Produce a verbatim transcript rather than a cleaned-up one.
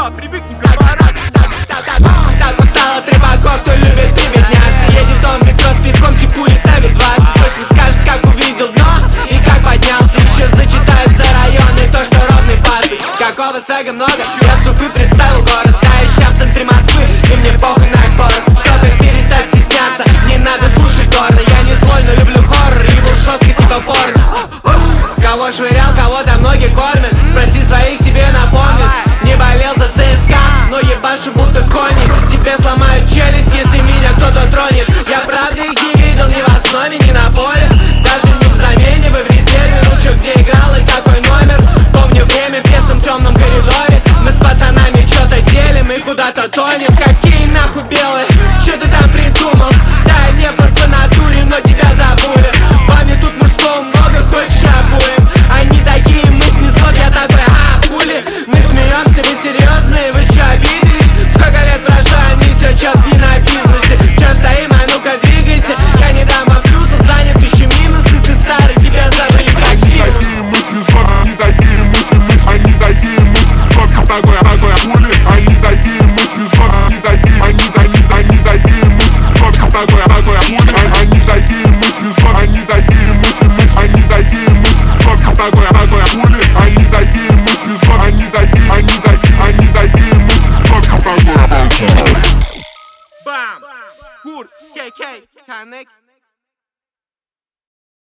все, привыкни, бля, пора. Так устала трепаков, кто любит прибедняться. Едет он в метро с пивком, типулит на двадцать. Точно скажет, как увидел дно и как поднялся. Еще зачитает за районы то, что ровный пацан. Какого свега много, я с Уфы представил город. Да, ища в центре Москвы, и мне похуй на их порох. Чтобы перестать стесняться, не надо слушать горно. Я не злой, но люблю хоррор, и был жестко типа порно. Кого швырял, кого-то ноги кормят. Спроси своих, тебе напомнят. Не болел за ЦСКА, но ебашу будто кони. Тебе сломают челюсть, если меня кто-то тронет. Я правда их не видел ни в основе, ни на поле. Даже не в замене, вы в резерве. Ну чё, где играл и какой номер? Помню время в тесном темном коридоре. Мы с пацанами чё-то делим и куда-то тонем. Какие нахуй белые, чё ты там придумал? Да, не вот по натуре, но тебя забыли. Вами тут мужского много, хочешь обоим. Они такие, мы снесут, я такой, а хули? Мы смеемся, вы серьезные, вы чё обиделись? Сколько лет прошло, они все чё не на бизнесе. Чё стоим, а ну-ка двигайся. Я не дам вам плюсов, занят ищу минусы. Ты старый, тебя забыли как фильм. Они такие мысли, они такие мысли, мысли. Они такие мысли, такой, такой, хули. Они такие мысли, они такие, они